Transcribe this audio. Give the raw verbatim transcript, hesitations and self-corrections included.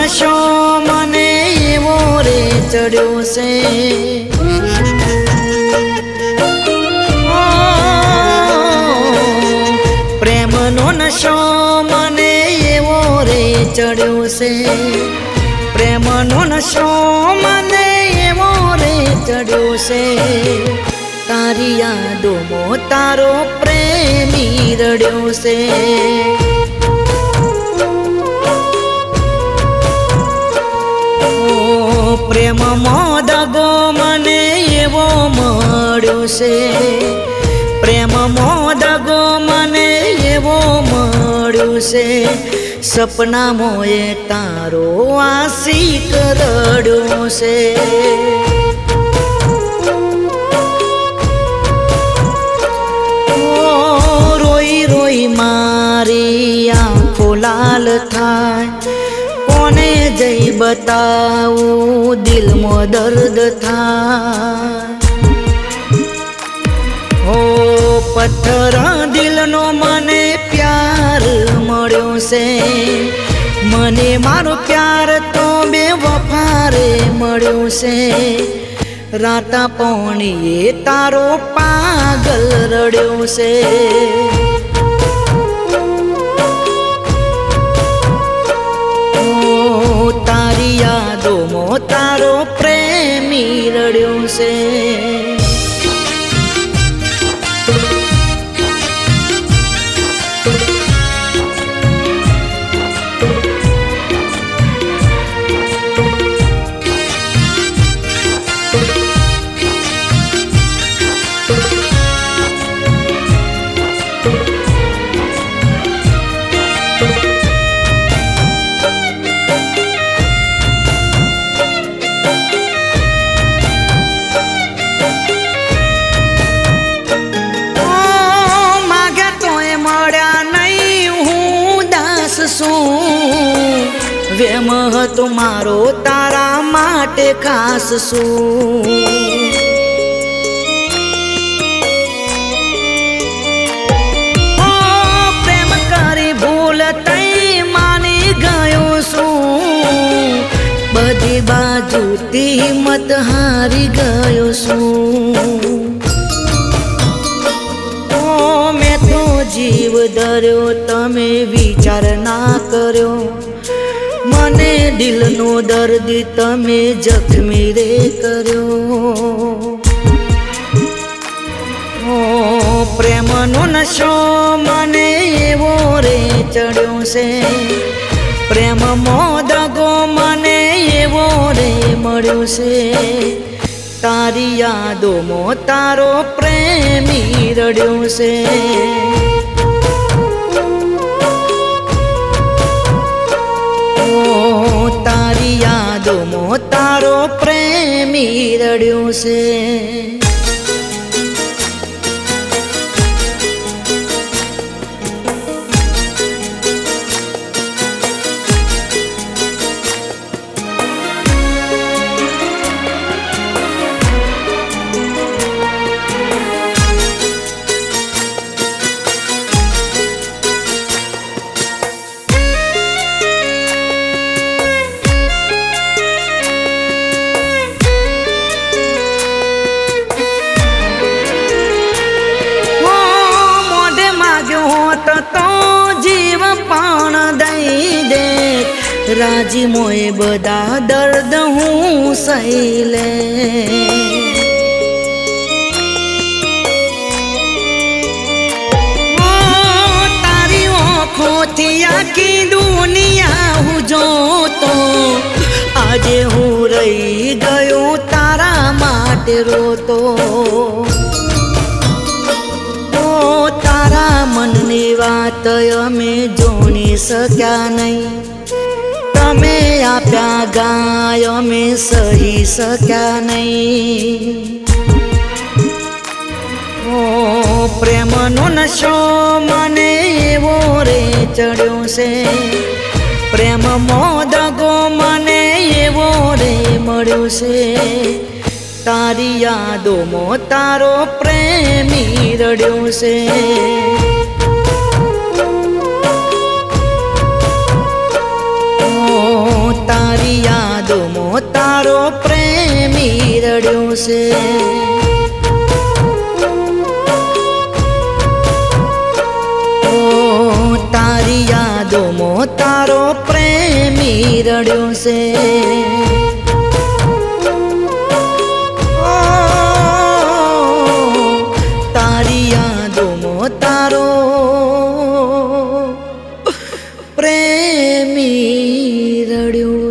નશો મને એવો રે ચડ્યો છે, પ્રેમનો નશો મને એવો રે ચડ્યો છે, પ્રેમનો નશો મને એવો રે ચડ્યો છે, તારી યાદોમાં તારો પ્રેમી રડ્યો છે, પ્રેમમાં દગો મને એવો મળ્યો છે, પ્રેમમાં દગો મને એવો મળ્યો છે, સપનામાં એ તારો આશિક રડ્યો છે, રોઈ રોઈ મારી આંખો લાલ થાય, કોને જઈ બતાવું દિલમાં દર્દ થાય, ઓ પથ્થર દિલનો મને પ્યાર મળ્યો છે, મને મારો પ્યાર તો બે વફારે મળ્યો છે, રાતા પોણીએ તારો પાગલ રડ્યો છે, તારી યાદોમાં તારો પ્રેમી રડ્યો છે, વેમ હતો મારો તારા માટે ખાસ શું, પ્રેમ કરી ભૂલ તઈ માની ગયો છું, બધી બાજુથી હિંમત હારી ગયો છું, મેં તો જીવ ધર્યો તમે વિચાર ના કર્યો, મને દિલનો દર્દ તમે જખમી રે કર્યો, પ્રેમનો નશો મને એવો રે ચડ્યો છે, પ્રેમમાં દગો મને એવો રે મળ્યો છે, તારી યાદોમાં તારો પ્રેમી રડ્યો છે, તારી યાદોમાં તારો પ્રેમી રડ્યો છે, તો જીવ પણ દઈ દે, રાજી મોએ બધા દર્દ હું સહી લે, તારી આંખોથી આખી દુનિયા હું જોતો, આજે હું રહી ગયો તારા માટે રોતો, તારા મનની વાત અમે જોણી શક્યા નહીં, તમે આપ્યા ગાય અમે સહી શક્યા નહીં, પ્રેમનો નશો મને એવો રે ચડ્યો છે, પ્રેમમાં દગો મને એવો રે મળ્યો છે, તારી યાદોમાં તારો પ્રેમી રડ્યો છે, તારી છે. તારી યાદોમાં તારો પ્રેમી રડ્યો છે. તારી યાદોમાં તારો પ્રેમી રડ્યો